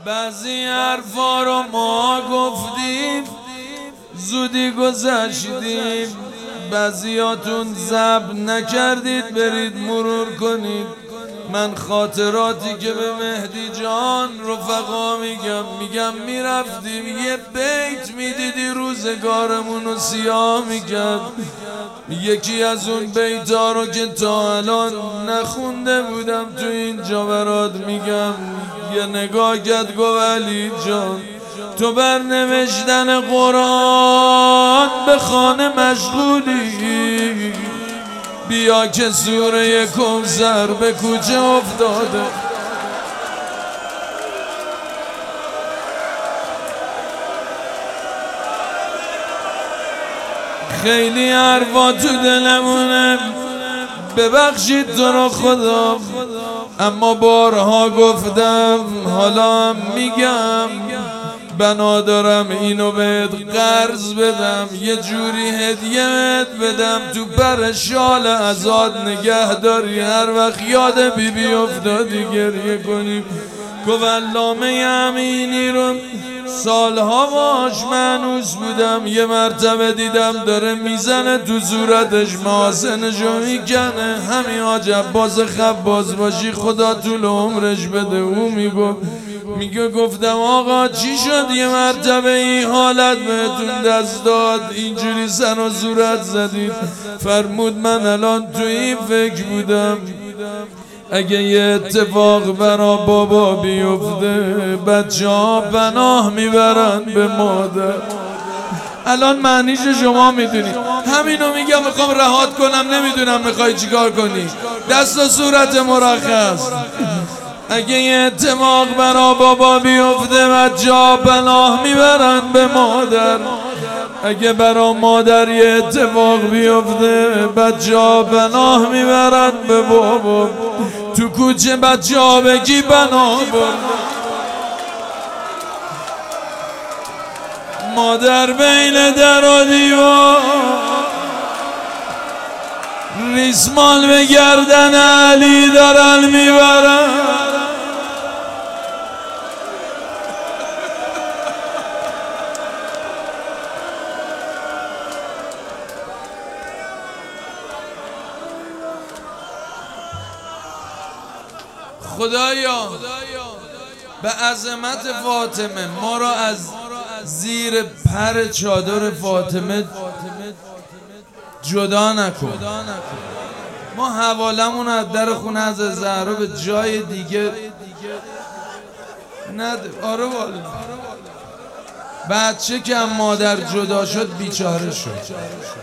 بعضی حرفا رو ما گفتیم زودی گذشتیم، بعضیاتون ضبط نکردید برید مرور کنید. من خاطراتی که به مهدی جان رفقا میگم میرفتیم یه بیت میدیدی روزگارمون رو سیاه میکرد. یکی از اون بیتا رو که تا الان نخونده بودم تو اینجا برات میگم. یه نگاه کرد گفت علی جان تو بر نوشتن قرآن به خانه مشغولی، بیا که سوره کوثر به کوچه افتاده. خیلی حرفا تو دلمونه ببخشید تو رو خدا، اما بارها گفتم حالا میگم بنا دارم اینو بهت قرض بدم، یه جوری هدیه بدم تو پر شال ازاد نگه داری، هر وقت یاد بیبی افتادی گریه کنیم. گفت علامه امینی رو سالها باش مانوس بودم، یه مرتبه دیدم داره میزنه تو صورتش محاسنشو میکنه. همین حاج عباس خباز باشی خدا طول عمرش بده. او میگه گفتم آقا چی شد یه مرتبه این حالت بهتون دست داد اینجوری سر و صورت زدید؟ فرمود من الان تو این فکر بودم اگه یه اتفاق برا بابا بیفته بچه ها پناه میبرن به مادر. الان معنیش شما میدونی. همینو میگم میخوام رهات کنم، نمیدونم میخوای چیکار کنی. دست و صورت مرخص. اگه یه اتفاق برا بابا بیفته بچه ها پناه میبرن به مادر، اگه برا مادر یه اتفاق بیفته بچه ها پناه میبرن به بابا. تو کوچه بچه ها بگی پناه برد، مادر بین در و دیوار ریسمال به گردن علی دارن میبرن. خدایا به عظمت فاطمه ما را از زیر پر چادر فاطمه جدا نکن. ما حوالمون از در خونه از زهرا به جای دیگه نده. آره والا بچه که هم مادر جدا شد بیچاره شد.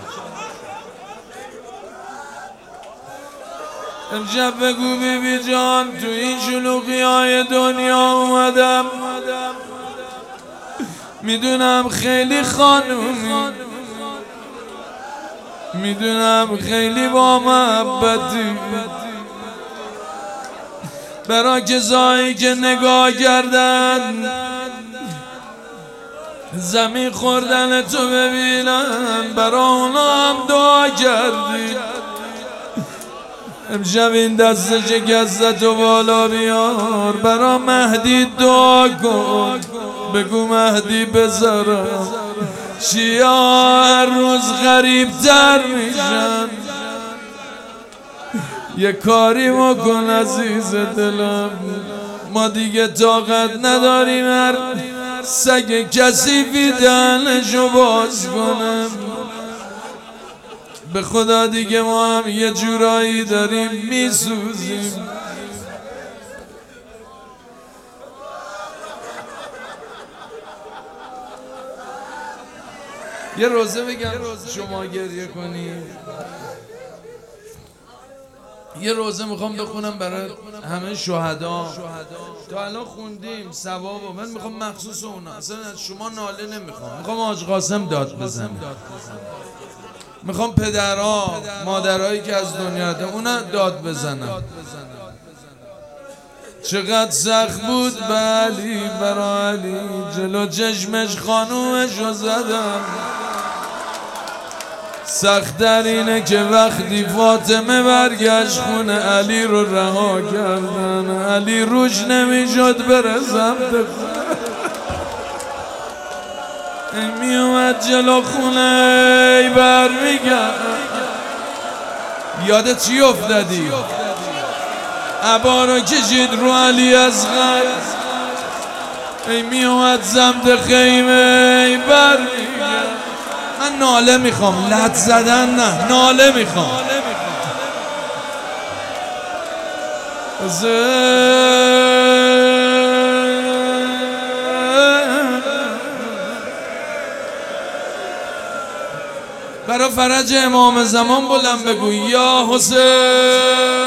امشب بگو بیبی جان تو این شلوغی های دنیا اومدم، میدونم خیلی خانومی، میدونم خیلی با محبتی، برا کسایی که نگاه کردن زمین خوردن تو ببینن برا اونا هم دعا کردی. امشب این دست شکست و بالا بیار برا مهدی دعا کن، بگو مهدی بذارم شیعه هر روز غریبتر میشن، یه کاری بکن عزیز دلم، ما دیگه طاقت نداریم هر سگ کثیفی دهنشو باز کنم. به خدا دیگه ما هم یه جورایی داریم میسوزیم. یه روزه بگم شما گریه کنی. یه روزه میخوام بخونم برای همه شهدا. تا الان خوندیم ثوابو، من میخوام مخصوص اونا، اصلا از شما ناله نمیخوام، میخوام حاج قاسم داد بزنه، میخوام پدرها مادرهایی که از دنیا رفتن اونا داد بزنن. چقدر سخت بود علی برا علی، جلو چشمش خانومشو زدم، سخت در اینه که وقتی فاطمه برگشت خونه علی رو رها کردن، علی روش نمیشد برسم می اومد جلو خونه برمیگرد. یادت چی افتادی؟ عبا رو کشید رو علی اصغر، می اومد سمت خیمه برمیگرد. من ناله میخوام، لط زدن نه، ناله میخوام. برا فرج امام زمان بلند بگو یا حسین.